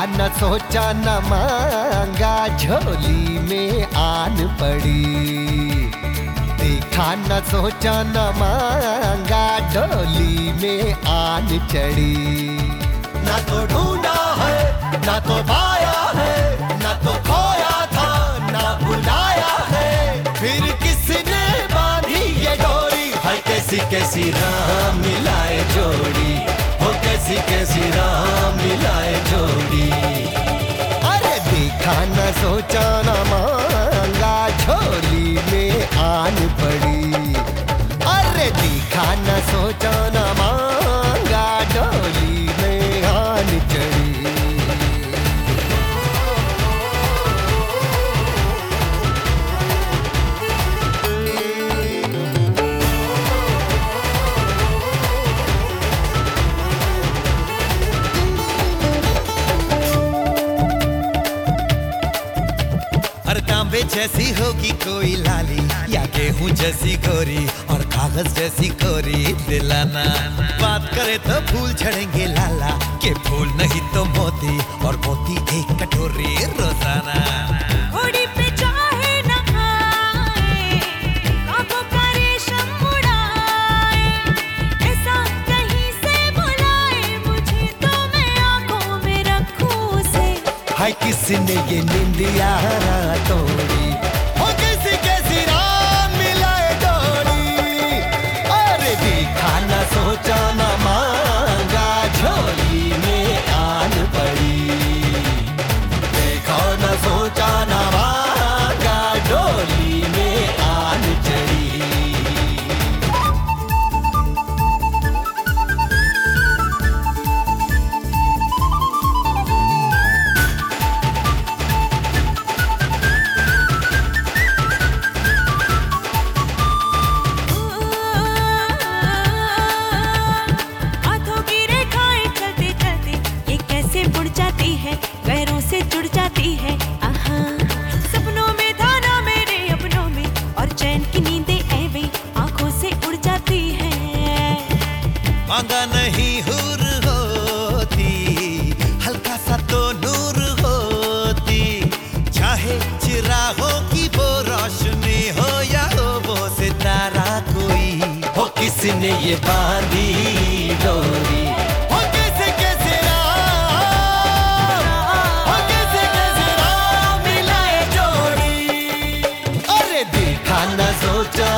न सोचा न मांगा, झोली में आन पड़ी। देखा न सोचा न मांगा, डोली में आन चढ़ी। ना तो ढूंढा है ना तो पाया है, ना तो खोया था ना भुलाया है, फिर किसने बांधी ये डोरी। है कैसी कैसी राह मिलाए जोड़ी, हो कैसी कैसी राह मिलाए जोड़ी। अरे देखा न सोचा न मांगा, झोली में आन पड़ी। अरे देखा न सोचा न मांगा, डोली में आन चढ़ी। तांबे जैसी होगी कोई लाली, या गेहूं जैसी गोरी और कागज जैसी कोरी दिलाना। बात करे तो फूल झड़ेंगे लाला, के फूल नहीं तो मोती, और मोती एक कटोरी रोजाना। घोड़ी पे चाहे न आए, आंखों का रेशम उड़ाए, ऐसा कहीं से बुलाए मुझे तो मैं आंखों में रखूं उसे। हाय किसने ये निंदिया तोड़ी, हो कैसी कैसी राह मिलाए डोरी। अरे देखा न सोचा न मांगा, झोली में आन पड़ी। देखा न सोचा न मांगा, डोली में आन चढ़ी। पैरों से जुड़ जाती है आहा, सपनों में था ना मेरे अपनों में, और चैन की नींदें ऐवे आंखों से उड़ जाती है। मांगा नहीं हुर होती, हल्का सा तो नूर होती, चाहे चिरागों की वो रोशनी हो या हो वो सितारा कोई। हो किसने ये बांधी डोरी, सोचा